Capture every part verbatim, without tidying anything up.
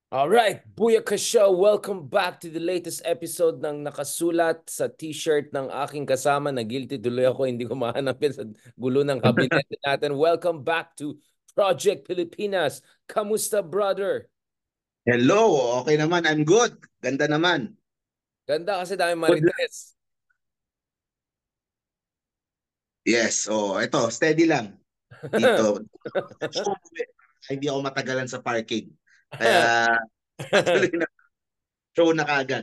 Alright, Booyaka Show! Welcome back to the latest episode ng nakasulat sa t-shirt ng aking kasama na guilty tuloy ako, hindi ko mahanap yan sa gulo ng kabinete natin. Welcome back to Project Pilipinas. Kamusta, brother? Hello, okay naman. I'm good. Ganda naman. Ganda kasi dami Good luck. marites. Yes, oh, ito, steady lang dito. Show, hindi ako matagalan sa parking. Kaya tuloy na show na kaagad.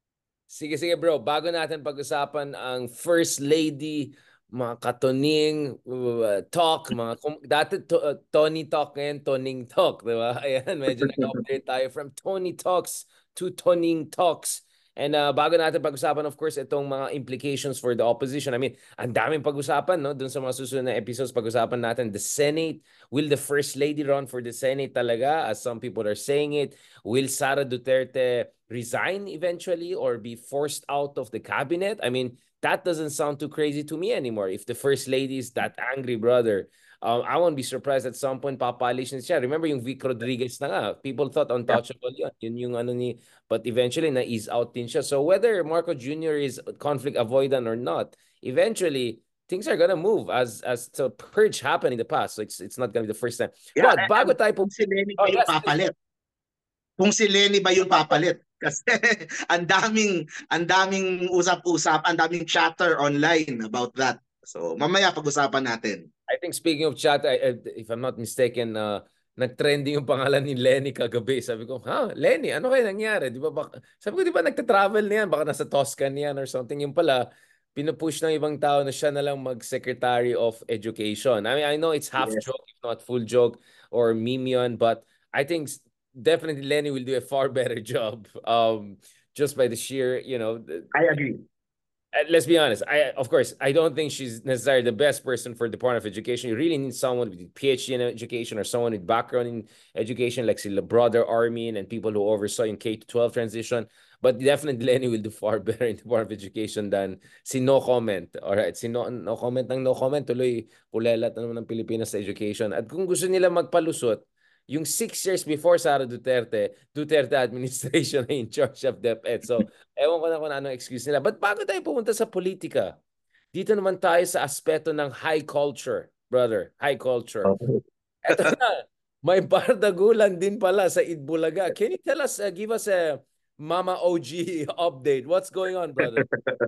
Sige, sige bro. Bago natin pag-usapan ang First Lady, mga katuning uh, talk, mga kum- dati to, uh, Tony Talk, ngayon Toning Talk, di ba? Ayan, medyo nag-upgrade tayo from Tony Talks to Toning Talks. And uh, bago natin pag-usapan, of course, itong mga implications for the opposition. I mean, ang daming pag-usapan, no? Doon sa mga susunod na episodes, pag-usapan natin the Senate. Will the First Lady run for the Senate talaga, as some people are saying it? Will Sara Duterte resign eventually or be forced out of the cabinet? I mean, that doesn't sound too crazy to me anymore. If the First Lady is that angry, brother, um, I won't be surprised at some point papalish na siya. Remember yung Vic Rodriguez na nga. People thought Yeah. untouchable yun. Yun yung ano ni, but eventually na-ease out din siya. So whether Marco Junior is conflict avoidant or not, eventually things are gonna move as as the purge happened in the past. So it's it's not gonna be the first time. Yeah, But eh, bago um, tayo po, kung si Lenny oh ba yung yes, please. papalit? Kung si Lenny ba yung papalit? Kasi ang daming ang daming usap-usap, ang daming chatter online about that. So, mamaya pag-usapan natin. I think speaking of chat, I, I- if I'm not mistaken, uh, nag-trending yung pangalan ni Lenny kagabi. Sabi ko, ha, Lenny, ano kaya nangyari? Di ba, bak- sabi ko, di ba nagta-travel na yan? Baka nasa Toscan yan or something. Yung pala, pinupush ng ibang tao na siya na lang mag-Secretary of Education. I mean, I know it's half Yes, joke, if not full joke, or meme yun, but I think s- definitely Lenny will do a far better job. Um, just by the sheer, you know, I agree. uh, let's be honest. I of course I don't think she's necessarily the best person for the Department of Education. You really need someone with a PhD in education or someone with background in education, like sila brother Armin and people who oversaw in K to twelve transition. But definitely Lenny will do far better in the Department of Education than si no comment. All right, si no, no comment ng no comment tuloy kulelat na naman ng Pilipinas sa education. At kung gusto nila magpalusot, yung six years before Sara Duterte, Duterte administration na in charge of DepEd. So, ewan ko na kung anong excuse nila. But bago tayo pumunta sa politika, dito naman tayo sa aspeto ng high culture, brother. High culture. Okay. Eto na, may bardagulan din pala sa Itbulaga. Can you tell us, uh, give us a Mama O G update? What's going on, brother?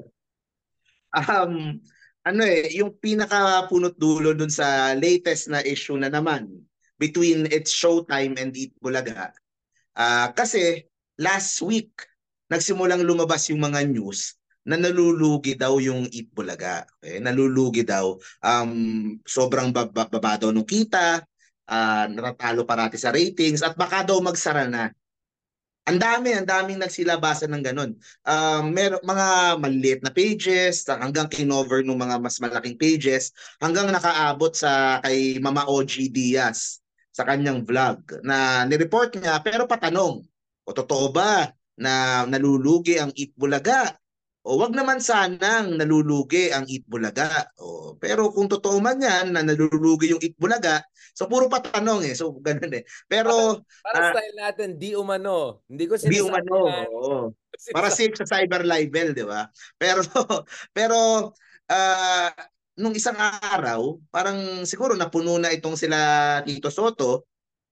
Um, ano eh, yung pinaka-punot dulo dun sa latest na issue na naman between It's Showtime and Eat Bulaga. Ah, kasi last week nagsimulang lumabas yung mga news na nalulugi daw yung Eat Bulaga. Okay? Nalulugi daw. Um, sobrang baba, baba daw nung kita, ah, natatalo parati sa ratings at baka daw magsara na. Ang dami, ang daming nagsilabasan ng ganun. Um, mer mga maliit na pages hanggang kinover ng mga mas malaking pages hanggang nakaabot sa kay Mama O G Diaz sa kanyang vlog na nireport niya pero patanong, o totoo ba na nalulugi ang Eat Bulaga? O wag naman sanang nalulugi ang Eat Bulaga. O, pero kung totoo man yan na nalulugi yung Eat Bulaga, so puro patanong eh. So ganun eh. Pero Para ah, style natin, di umano. Hindi ko di sinasabi umano, yan. oo. Para Sinasabi. safe sa cyber libel, di ba? Pero pero ah, nung isang araw, parang siguro napuno na itong sila Tito Soto,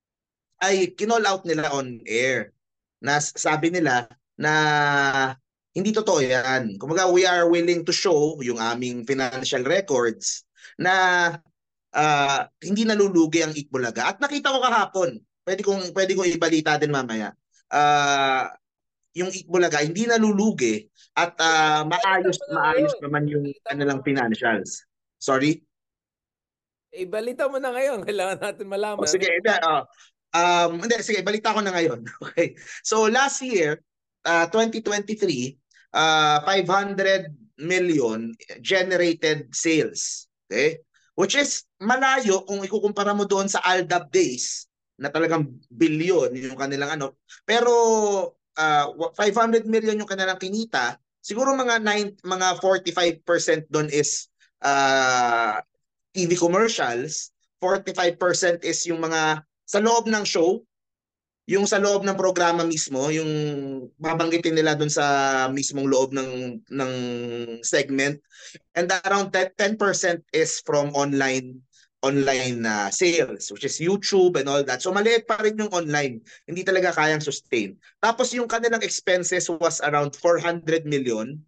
ay kinall out nila on air. Na s- sabi nila na hindi totoo yan. Kumbaga, we are willing to show yung aming financial records na ah, hindi nalulugi ang Itbulaga. At nakita ko kahapon, pwede kong pwede kong ibalita din mamaya. Ah, yung Itbulaga hindi nalulugi at ah, Balita maayos mo na maayos ngayon. naman yung Balita mo na. kanilang financials. Sorry. Eh, balita mo na ngayon. Kailangan natin O malaman. Ano sige, yung hindi, oh. Um, hindi, sige, balita ko na ngayon. Okay. So last year, uh, twenty twenty-three, uh, five hundred million generated sales. Okay? Which is malayo kung ikukumpara mo doon sa Aldab days na talagang billion yung kanilang ano. Pero uh, five hundred million yung kanilang kinita, siguro mga nine, mga forty-five percent doon is uh, T V commercials, forty-five percent is yung mga sa loob ng show, yung sa loob ng programa mismo, yung babanggitin nila dun sa mismong loob ng ng segment, and around ten percent is from online online na sales, which is YouTube and all that. So maliit pa rin yung online. Hindi talaga kayang sustain. Tapos yung kanilang expenses was around four hundred million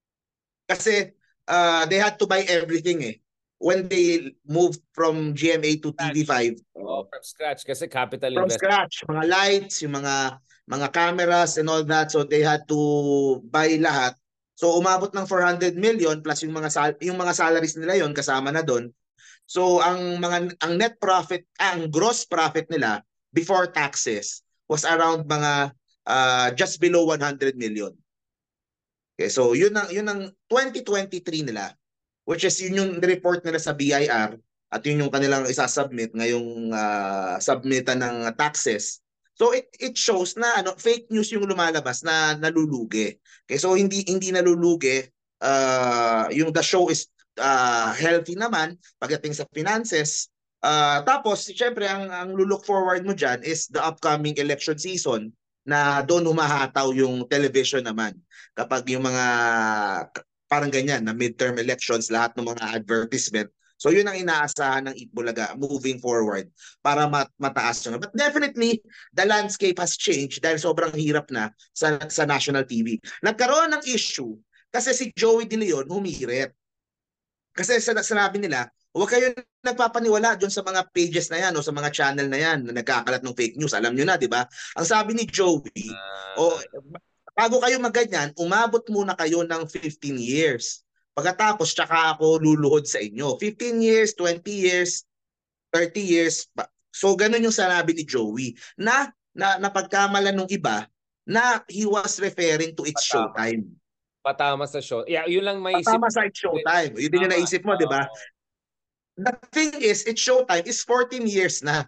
kasi uh, they had to buy everything eh. When they moved from G M A to T V five, Oh, from scratch kasi capital from investment. scratch, mga lights, yung mga mga cameras and all that, so they had to buy lahat. So umabot ng four hundred million plus yung mga sal- yung mga salaries nila yon kasama na doon. So ang mga ang net profit, ah, ang gross profit nila before taxes was around mga uh, just below one hundred million. Okay, so yun ang yun ang twenty twenty-three nila, which is yun yung report nila sa B I R at yun yung kanilang isa-submit ngayong uh, submitan ng taxes. So it it shows na ano fake news yung lumalabas na nalulugi. Okay, so hindi hindi nalulugi, uh, yung the show is uh, healthy naman pagdating sa finances. Uh, tapos syempre ang ang look forward mo diyan is the upcoming election season na doon humahataw yung television naman kapag yung mga parang ganyan na midterm elections, lahat ng mga advertisement. So yun ang inaasahan ng Itbulaga moving forward para mat mataas yun. But definitely, the landscape has changed dahil sobrang hirap na sa, sa national T V. Nagkaroon ng issue kasi si Joey De Leon humirit. Kasi sa sinabi nila, huwag kayo nagpapaniwala doon sa mga pages na yan o sa mga channel na yan na nagkakalat ng fake news. Alam nyo na, di ba? Ang sabi ni Joey, o Uh, bago kayo magganyan, umabot muna kayo ng fifteen years. Pagkatapos, tsaka ako luluhod sa inyo. fifteen years, twenty years, thirty years. So, ganun yung sinabi ni Joey na, na napagkamalan ng iba na he was referring to its patama. showtime. Patama sa show. Yeah, yun lang may isip. Patama sa its showtime. Yun din yung Tama. naisip mo, di ba? Oo. The thing is, its showtime is fourteen years na.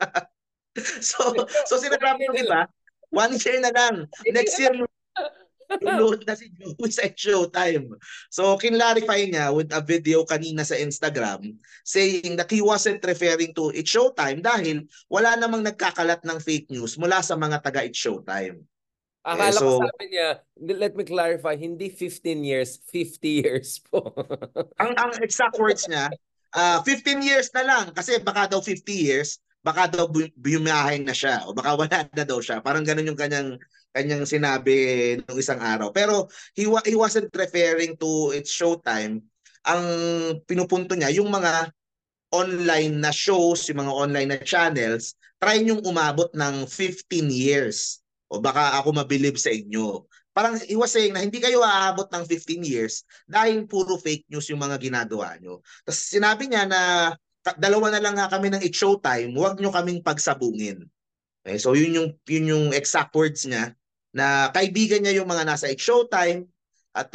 so, so sinasabi ng iba, one year na lang. Next year, lulod na si Joey sa showtime. So, kinlarify niya with a video kanina sa Instagram saying that he wasn't referring to It's Showtime dahil wala namang nagkakalat ng fake news mula sa mga taga It's Showtime. Eh, Akala ko so, sabi niya, let me clarify, hindi fifteen years, fifty years po. ang, ang exact words niya, uh, fifteen years na lang kasi baka daw fifty years, baka daw bumiyahin na siya o baka wala na daw siya. Parang ganun yung kanyang kanyang sinabi nung isang araw. Pero he, wa- he wasn't referring to It's Showtime. Ang pinupunto niya, yung mga online na shows, yung mga online na channels, try niyong umabot ng fifteen years. O baka ako mabilib sa inyo. Parang he was saying na hindi kayo aabot ng fifteen years dahil puro fake news yung mga ginagawa nyo. Tapos sinabi niya na dalawa na lang nga kami ng It's Showtime, huwag nyo kaming pagsabungin. Okay, so yun yung, yun yung exact words niya na kaibigan niya yung mga nasa It's Showtime at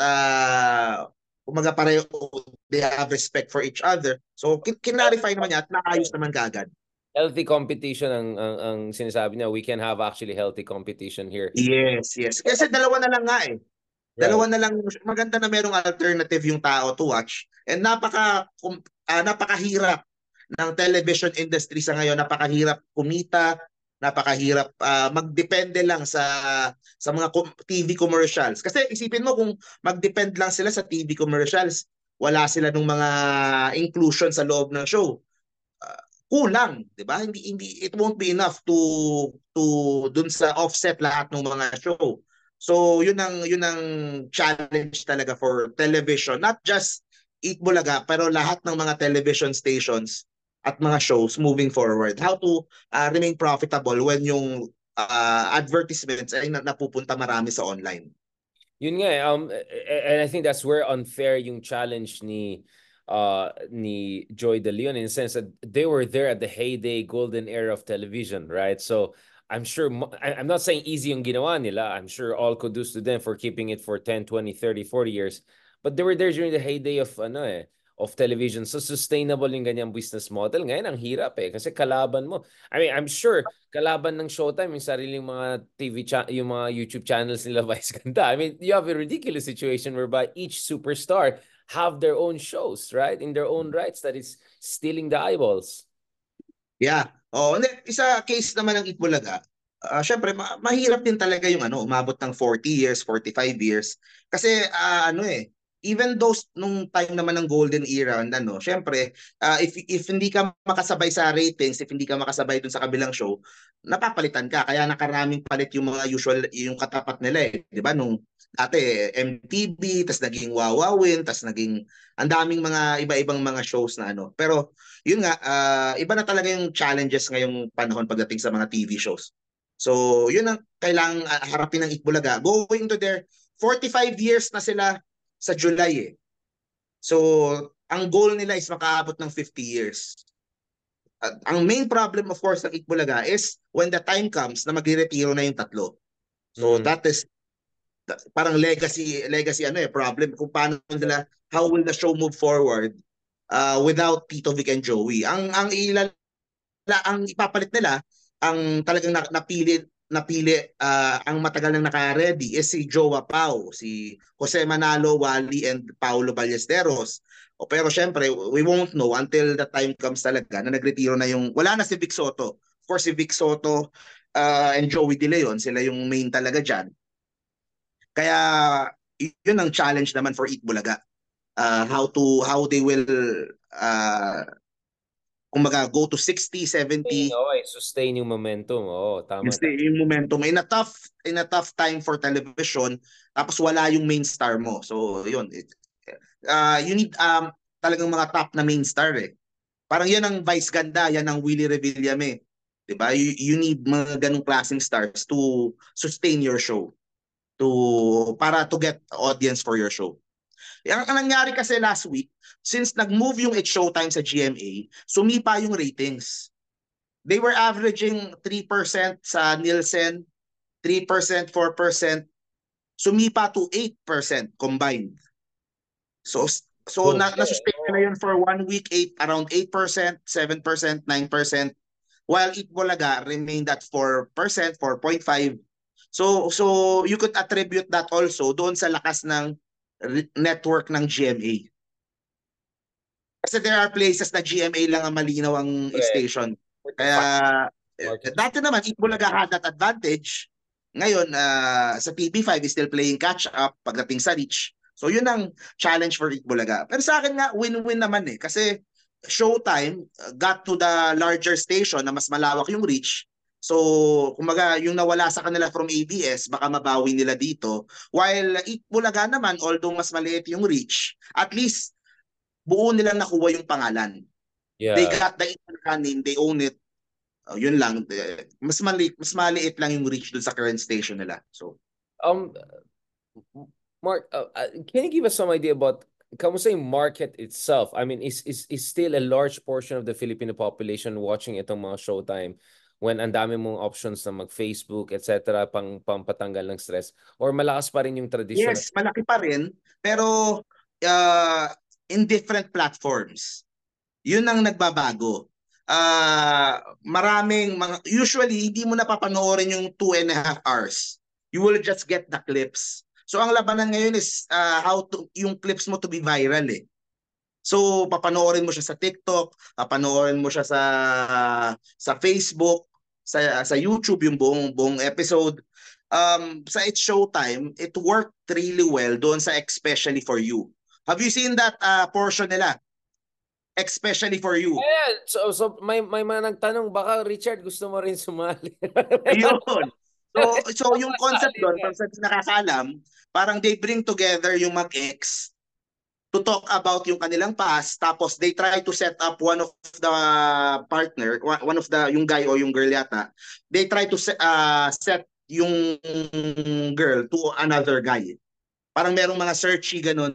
uh, umaga pareho, they have respect for each other. So kin kinlarify naman niya at naayos naman kaagad. Healthy competition ang, ang, ang sinasabi niya. We can have actually healthy competition here. Yes, yes. Kasi dalawa na lang nga eh. Dalawa na lang, maganda na merong alternative yung tao to watch. And napaka uh, napakahirap ng television industry sa ngayon, napakahirap kumita, napakahirap uh, magdepende lang sa sa mga T V commercials. Kasi isipin mo kung magdepend lang sila sa T V commercials, wala sila nung mga inclusion sa loob ng show. Uh, kulang, 'di ba? Hindi hindi it won't be enough to to dun sa offset lahat ng mga show. So, yun ang yun ang challenge talaga for television, not just Eat Bulaga, pero lahat ng mga television stations at mga shows moving forward. How to uh, remain profitable when yung uh, advertisements ay napupunta marami sa online. Yun nga eh, um, and I think that's where unfair yung challenge ni uh ni Joy De Leon in the sense that they were there at the heyday golden era of television, right? So I'm sure, I'm not saying easy yung ginawa nila. I'm sure all kudos to them for keeping it for ten, twenty, thirty, forty years. But they were there during the heyday of ano eh, of television. So sustainable yung ganyang business model. Ngayon ang hirap eh kasi kalaban mo. I mean, I'm sure kalaban ng Showtime yung sariling mga T V cha- yung mga YouTube channels nila Vice Ganda. I mean, you have a ridiculous situation whereby each superstar have their own shows, right? In their own rights that is stealing the eyeballs. Yeah. Oh, isa case naman ng Itbulaga. uh, syempre ma- mahirap din talaga yung ano, umabot ng forty years, forty-five years. Kasi uh, ano eh, even those nung time naman ng golden era and ano, syempre, uh, if if hindi ka makasabay sa ratings, if hindi ka makasabay dun sa kabilang show, napapalitan ka. Kaya nakaraming palit yung mga usual yung katapat nila eh, 'di ba? Nung dati M T V, tas naging Wawawin, tas naging ang daming mga iba-ibang mga shows na ano. Pero yun nga, uh, iba na talaga yung challenges ngayong panahon pagdating sa mga T V shows. So, yun ang kailangang uh, harapin ng Itbulaga. Going to their forty-five years na sila sa July eh. So, ang goal nila is makaabot ng fifty years. At ang main problem of course ng Itbulaga is when the time comes na magre-retiro na yung tatlo. So, Mm. that is that- parang legacy legacy ano eh problem kung paano nila how will the show move forward uh, without Tito Vic and Joey. Ang ang ilal ang ipapalit nila, ang talagang na, napili napili uh, ang matagal nang naka-ready is si Joa Pau, si Jose Manalo, Wally and Paulo Ballesteros. O pero syempre, we won't know until the time comes talaga na nagretiro na yung wala na si Vic Soto. Of course si Vic Soto uh, and Joey De Leon, sila yung main talaga diyan. Kaya yun ang challenge naman for Eat Bulaga. Uh, how to how they will uh, kumbaga go to sixty, seventy. Okay, sustain yung momentum. Oo, tama, Kasi tama. yung momentum in a tough in a tough time for television tapos wala yung main star mo. So yun. It, uh, you need um talagang mga top na main star eh. Parang yan ang Vice Ganda, yan ang Willie Revillame. 'Di ba? You, you need mga ganung klaseng stars to sustain your show. To para to get audience for your show. Ang, ang nangyari kasi last week, since nag-move yung It's Showtime sa G M A, sumipa yung ratings. They were averaging three percent sa Nielsen, three percent, four percent, sumipa to eight percent combined. So so Boom. na na-sustain na yun for one week, eight around eight percent, seven percent, nine percent, while Itbulaga remained at four percent, four point five. So so you could attribute that also doon sa lakas ng network ng G M A. Kasi there are places na G M A lang ang malinaw ang Correct. station. For the Kaya fact eh, market. dati naman Itbulaga had that advantage. Ngayon uh, sa T V five is still playing catch up pagdating sa reach. So yun ang challenge for Itbulaga. Pero sa akin nga win-win naman eh kasi Showtime uh, got to the larger station na mas malawak yung reach. So, kumaga, yung nawala sa kanila from A B S, baka mabawi nila dito. While Itbulaga naman, although mas maliit yung reach, at least buo nilang nakuha yung pangalan. They Yeah. got the Itbulaga name, they own it. Uh, yun lang. Eh, Mas maliit, mas maliit lang yung reach dun sa current station nila. So, Um, Mark, uh, uh, can you give us some idea about kamusta yung market itself? I mean, is is is still a large portion of the Filipino population watching itong mga Showtime when ang dami mong options na mag-Facebook, et cetera, pang pampatanggal ng stress? Or malakas pa rin yung traditional? yes, malaki pa rin. Pero, uh, in different platforms. Yun ang nagbabago. Uh, maraming mga, usually, hindi mo napapanoorin yung two and a half hours. You will just get the clips. So, ang labanan ngayon is uh, how to, yung clips mo to be viral eh. So, papanoorin mo siya sa TikTok, papanoorin mo siya sa sa Facebook, sa sa YouTube yung buong buong episode. Um, sa It's Showtime, it worked really well doon sa Especially for You. Have you seen that uh, portion nila? Especially for You. Ayan, so, so may, may mga nagtanong, baka Richard gusto mo rin sumali. Ayun. So, so yung concept Sali doon, rin. kung sa nakakaalam, parang they bring together yung mag-ex to talk about yung kanilang past, tapos they try to set up one of the partner, one of the, yung guy o yung girl yata, they try to set, uh, set yung girl to another guy. Parang merong mga searchy ganun.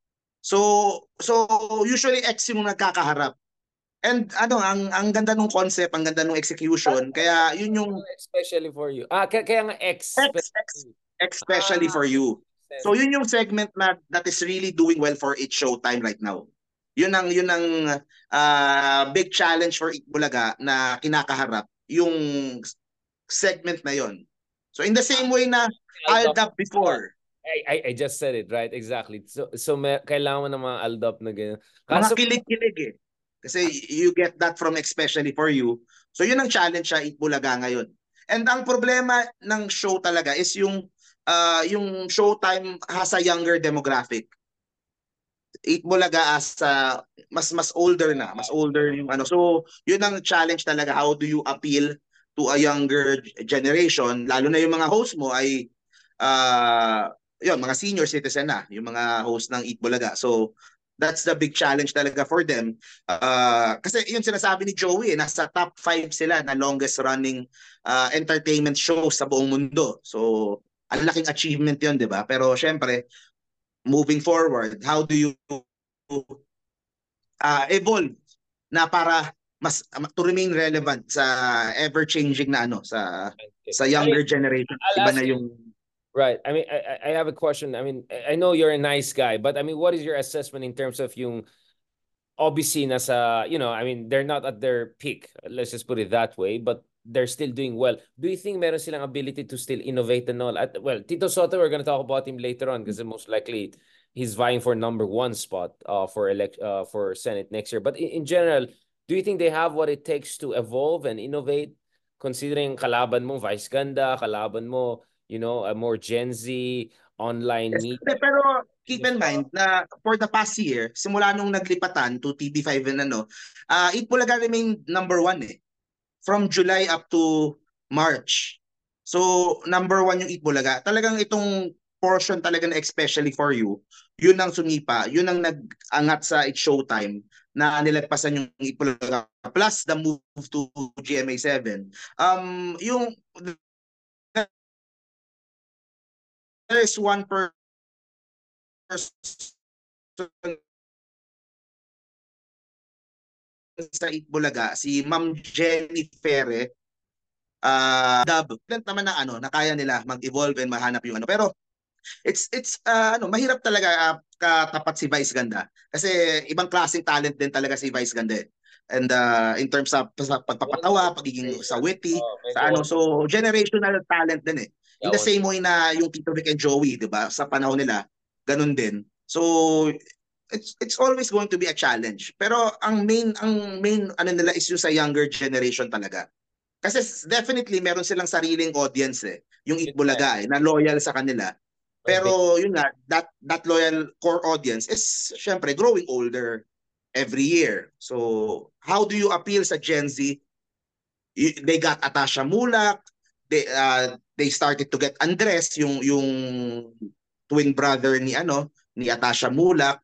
So, so usually ex yung nagkakaharap. And ano, ang ang ganda ng concept, ang ganda ng execution. Kaya yun yung Especially for you. Ah, kaya, kaya nga X. X, X, especially Ah, for you. So sense. yun yung segment na that is really doing well for It's Showtime right now. Yun ang yun ang uh, big challenge for Itbulaga na kinakaharap yung segment na yon. So in the same way na Aldab before, I, I, I just said it, right? Exactly. So, so may, kailangan mo ng mga aldap na ganyan. mga Kaso, kilig-kilig eh. Kasi you get that from especially for you. So yun ang challenge sa Itbulaga ngayon. And ang problema ng show talaga is yung uh, yung Showtime has a younger demographic. Eat Bulaga as uh, mas mas older na, mas older yung ano. So, yun ang challenge talaga. How do you appeal to a younger generation? Lalo na yung mga host mo ay uh, yun, mga senior citizen na, yung mga host ng Eat Bulaga. So, that's the big challenge talaga for them. Uh, kasi yun sinasabi ni Joey, eh, nasa top five sila na longest running uh, entertainment shows sa buong mundo. So, ang laking achievement yun, di ba? Pero syempre, moving forward, how do you uh, evolve na para mas to remain relevant sa ever changing na ano sa sa younger generation? I'll Iba ask na you, yung right. I mean, I, I have a question. I mean, I know you're a nice guy, but I mean, what is your assessment in terms of yung obviously nasa, you know, I mean, they're not at their peak. Let's just put it that way, but they're still doing well. Do you think meron silang ability to still innovate and all? At, well, Tito Soto, we're going to talk about him later on because most likely he's vying for number one spot uh, for elect uh, for Senate next year. But in, in general, do you think they have what it takes to evolve and innovate? Considering kalaban mo Vice Ganda, kalaban mo, you know, a more Gen Z online yes, media. pero keep in mind na for the past year, simula nung naglipatan to T V five and ano, uh, Eat Bulaga remained number one eh. From July up to March. So, number one yung Eat Bulaga. Talagang itong portion talaga na especially for you, yun ang sumipa, yun ang nag-angat sa It's Showtime na nilagpasan yung Eat Bulaga. Plus the move to G M A seven. Um, yung there is one person sa Eat Bulaga, si Ma'am Jenny Ferre, uh, dub. Naman na ano, na kaya nila mag-evolve and mahanap yung ano. Pero it's it's uh, ano, mahirap talaga uh, katapat si Vice Ganda kasi ibang klaseng talent din talaga si Vice Ganda. And uh, in terms of sa pagpapatawa, pagiging sa witty, Oh, sa ano, so generational talent din eh. In the same way na yung Tito Vic and Joey, 'di ba? Sa panahon nila, ganun din. So it's it's always going to be a challenge. Pero ang main ang main ano nila is yung sa younger generation talaga. Kasi definitely meron silang sariling audience eh, yung Eat Bulaga eh, na loyal sa kanila. Pero yun nga, that that loyal core audience is syempre growing older every year. So how do you appeal sa Gen Z? They got Atasha Mulak, they uh, they started to get Andres, yung yung twin brother ni ano, ni Atasha Mulak.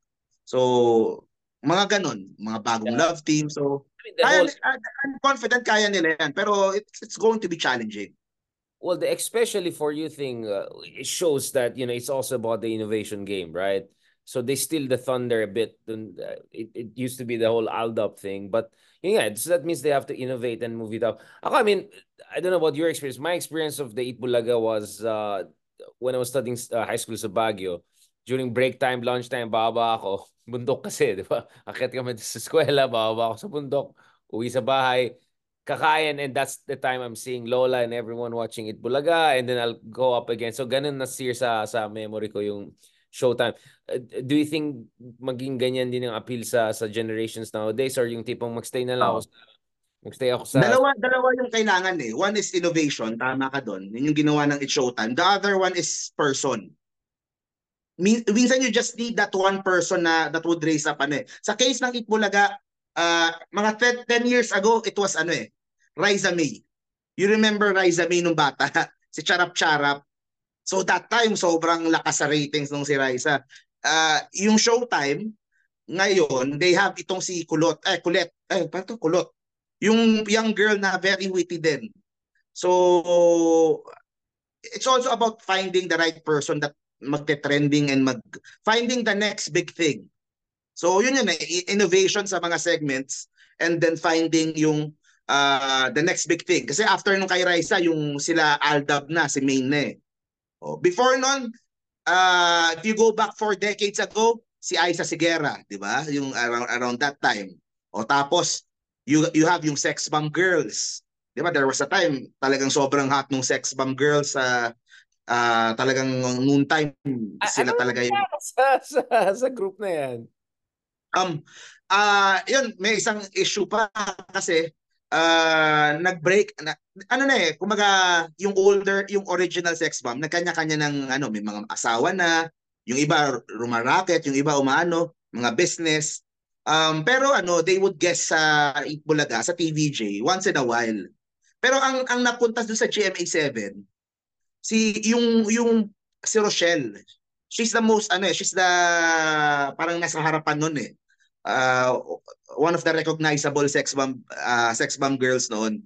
So mga ganon, mga bagong Yeah. love team. So I mean, the kaya, whole I'm confident kaya nila yan, pero it's, it's going to be challenging. well, the especially for you thing uh, it shows that you know it's also about the innovation game, right? So they steal the thunder a bit. And, uh, it it used to be the whole Aldab thing, but yeah, so that means they have to innovate and move it up. Ako, I mean, I don't know about your experience. My experience of the Eat Bulaga was uh, when I was studying uh, high school sa Baguio. During break time, lunch time, baba ako. Bundok kasi, di ba? Akit kami sa eskwela, baba ako sa bundok. Uwi sa bahay, kakain, and that's the time I'm seeing Lola and everyone watching It Bulaga, and then I'll go up again. So ganun na sear sa sa memory ko yung Showtime. Uh, do you think maging ganyan din ang appeal sa sa generations nowadays, or yung tipong magstay na lang ako Oh. sa magstay ako sa Dalawa, dalawa yung kailangan eh. One is innovation, tama ka doon. Yun yung ginawa ng It's Showtime. The other one is person. Min minsan you just need that one person na that would raise up ano eh. Sa case ng Eat Bulaga, uh, mga ten years ago, it was ano eh, Raisa May. You remember Raisa May nung bata? Si Charap Charap. So that time, sobrang lakas sa ratings nung si Raisa. Uh, yung Showtime, ngayon, they have itong si Kulot. Eh, Kulet. Eh, paano to? Kulot. Yung young girl na very witty din. So, it's also about finding the right person that magte-trending and mag finding the next big thing. So yun yun eh, innovation sa mga segments and then finding yung uh, the next big thing. Kasi after nung kay Raisa, yung sila Aldab na, si Main na eh. Oh, before nun, uh, if you go back four decades ago, si Aiza Sigera, di ba? Yung around, around that time. O tapos, you, you have yung Sex Bomb Girls. Di ba? There was a time, talagang sobrang hot nung Sex Bomb Girls sa uh, talagang noon time sila ano talaga yung sa, sa, sa group na yan? um uh yun may isang issue pa kasi uh, nag-break na, ano na eh, kumaga yung older, yung original sex bomb, nagkanya-kanya ng ano, may mga asawa na, yung iba rumaraket, yung iba umaano, mga business. Um, pero ano, they would guest sa Itbulaga, sa T V J once in a while. Pero ang ang napunta doon sa G M A seven, si yung yung si Rochelle. She's the most ano eh, she's the parang nasa harapan noon eh. Uh, one of the recognizable sex bomb uh, sex bomb girls noon.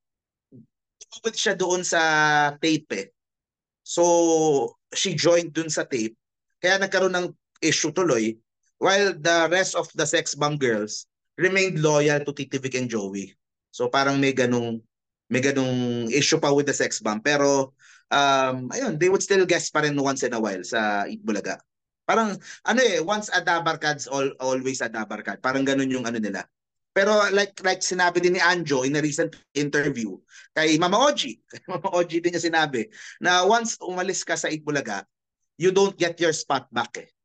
Tumawid siya doon sa tape eh. So she joined doon sa tape. Kaya nagkaroon ng issue tuloy while the rest of the sex bomb girls remained loyal to Titi Vic and Joey. So parang may ganung may ganung issue pa with the sex bomb pero um ayun, they would still guest pa rin once in a while sa Itbulaga. Parang ano eh, once a Dabarkads, all, always a Dabarkad. Parang ganun yung ano nila. Pero like like sinabi din ni Anjo in a recent interview kay Mama Oji, kay Mama Oji din niya sinabi na once umalis ka sa Itbulaga, you don't get your spot back eh.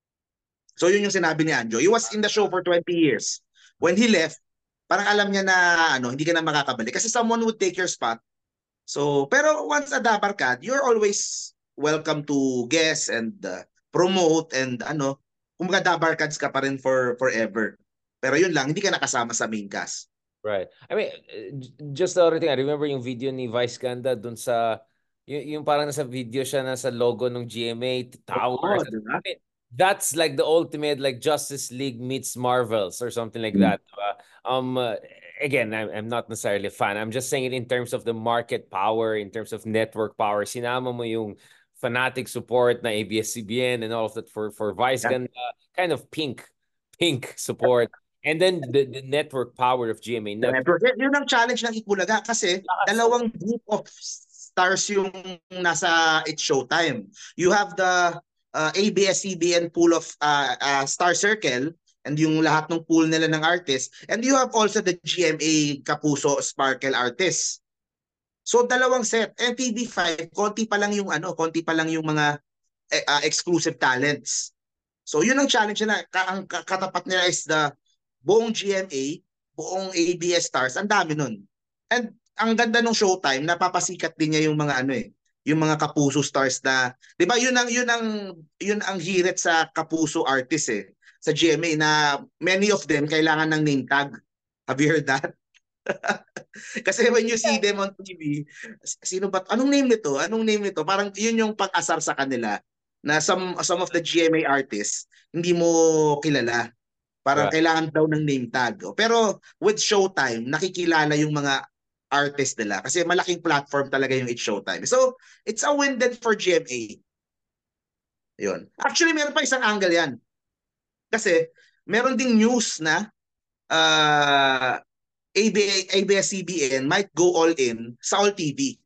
So yun yung sinabi ni Anjo. He was in the show for twenty years. When he left, parang alam niya na ano, hindi ka na makakabalik kasi someone would take your spot. So, pero once a Dabarkad, you're always welcome to guest and uh, promote and ano, kumbaga Dabarkads ka pa rin for forever. Pero yun lang, hindi ka nakasama sa main cast. Right. I mean, just the other thing, I remember yung video ni Vice Ganda dun sa, yung, yung parang nasa video siya, nasa logo ng G M A, Tower. Oo, diba? I mean, that's like the ultimate, like Justice League meets Marvels or something like Mm. that. Diba? Um, uh, again, I'm, I'm not necessarily a fan. I'm just saying it in terms of the market power, in terms of network power. Sinama mo yung fanatic support na A B S C B N and all of that for, for Vice Yeah. Ganda, kind of pink, pink support. And then the, the network power of G M A. Network. Yun ang challenge ng Itbulaga kasi dalawang group of stars yung nasa It's Showtime. You have the uh, A B S C B N pool of uh, uh, Star Circle and yung lahat ng pool nila ng artists. And you have also the G M A Kapuso Sparkle artists. So dalawang set. And T V five, konti pa lang yung ano, konti pa lang yung mga uh, exclusive talents. So yun ang challenge nila. Ang katapat nila is the buong G M A, buong A B S Stars, ang dami nun. And ang ganda ng Showtime, napapasikat din niya yung mga ano eh, yung mga Kapuso stars na, 'di ba? Yun ang yun ang yun ang hirit sa Kapuso artists eh sa G M A na many of them kailangan ng name tag. Have you heard that? Kasi when you see them on T V, sino ba? Anong name nito? Anong name nito? Parang yun yung pag-asar sa kanila na some some of the G M A artists hindi mo kilala. Parang Right. kailangan daw ng name tag. Pero with Showtime, nakikilala yung mga artist nila kasi malaking platform talaga yung It's Showtime. So, it's a win din for G M A. Yun. Actually, meron pa isang angle yan. Kasi, meron ding news na uh, A B S C B N might go all in sa All T V.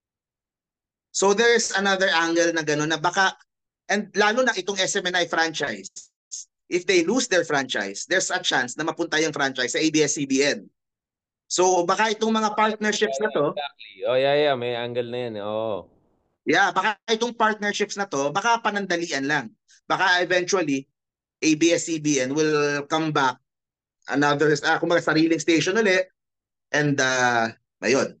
So, there's another angle na gano'n na baka, and lalo na itong S M N I franchise, if they lose their franchise, there's a chance na mapunta yung franchise sa A B S C B N. So baka itong mga partnerships na to, Exactly. Oh, yeah, yeah. May angle na yan. Oh. yeah, baka itong partnerships na to, baka panandalian lang. Baka eventually, A B S C B N will come back another, ah, kumbaga sariling station ulit, and uh, ayun.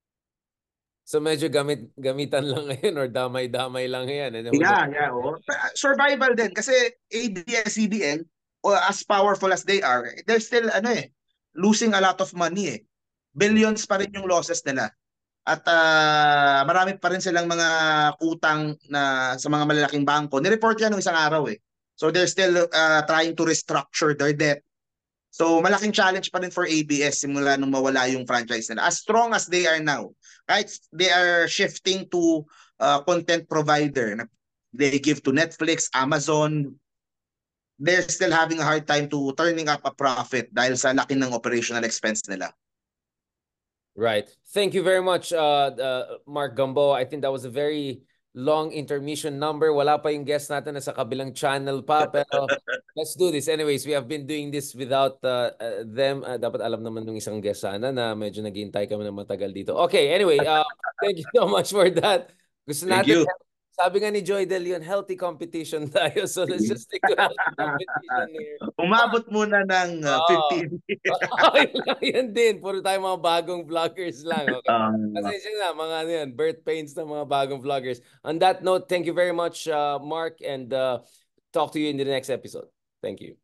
So medyo gamit gamitan lang ngayon or damay-damay lang yan. And Yeah, yeah. Oh. Survival din kasi A B S C B N, oh, as powerful as they are, they're still ano eh, losing a lot of money eh. Billions pa rin yung losses nila. At uh, marami pa rin silang mga utang na sa mga malalaking bangko. Nireport yan ng isang araw eh. So they're still uh, trying to restructure their debt. So malaking challenge pa rin for A B S simula nung mawala yung franchise nila. As strong as they are now, right? They are shifting to uh, content provider. They give to Netflix, Amazon. They're still having a hard time to turning up a profit dahil sa laki ng operational expense nila. Right. Thank you very much, uh, uh, Mark Gambo. I think that was a very long intermission number. Wala pa yung guest natin na sa kabilang channel pa. Pero let's do this. Anyways, we have been doing this without uh, uh, them. Uh, dapat alam naman ng isang guest sana na medyo naghihintay kami ng matagal dito. Okay, anyway, uh, thank you so much for that. Gusto Thank natin you. Sabi nga ni Joy De Leon, healthy competition tayo. So let's just stick to healthy competition here. Umabot muna ng uh, Oo. fifteen. Okay lang, yan din. Puro tayo mga bagong vloggers lang. Okay? Um, Pasensya na, mga ano yan, birth pains ng mga bagong vloggers. On that note, thank you very much, uh, Mark, and uh, talk to you in the next episode. Thank you.